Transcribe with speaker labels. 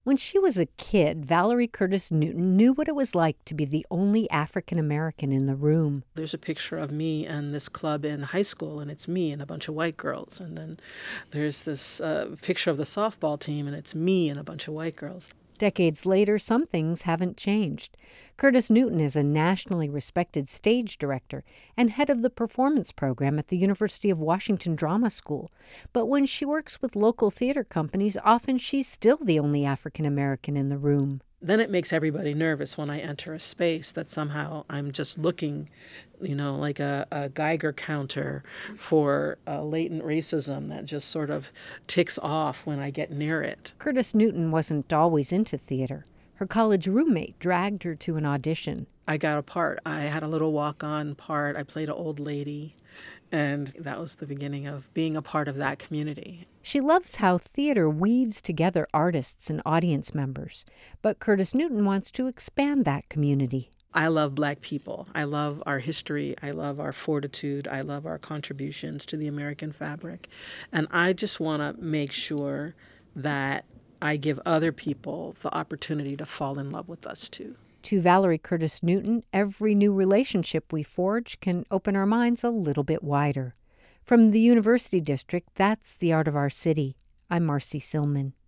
Speaker 1: When she was a kid, Valerie Curtis Newton knew what it was like to be the only African American in the room.
Speaker 2: There's a picture of me and this club in high school, and it's me and a bunch of white girls. And then there's this picture of the softball team, and it's me and a bunch of white girls.
Speaker 1: Decades later, some things haven't changed. Curtis Newton is a nationally respected stage director and head of the performance program at the University of Washington Drama School. But when she works with local theater companies, often she's still the only African American in the room.
Speaker 2: Then it makes everybody nervous when I enter a space that somehow I'm just looking, like a Geiger counter for latent racism that just sort of ticks off when I get near it.
Speaker 1: Curtis Newton wasn't always into theater. Her college roommate dragged her to an audition.
Speaker 2: I got a part. I had a little walk-on part. I played an old lady, and that was the beginning of being a part of that community.
Speaker 1: She loves how theater weaves together artists and audience members, but Curtis Newton wants to expand that community.
Speaker 2: I love Black people. I love our history. I love our fortitude. I love our contributions to the American fabric. And I just want to make sure that I give other people the opportunity to fall in love with us too.
Speaker 1: To Valerie Curtis Newton, every new relationship we forge can open our minds a little bit wider. From the University District, that's The Art of Our City. I'm Marcy Silman.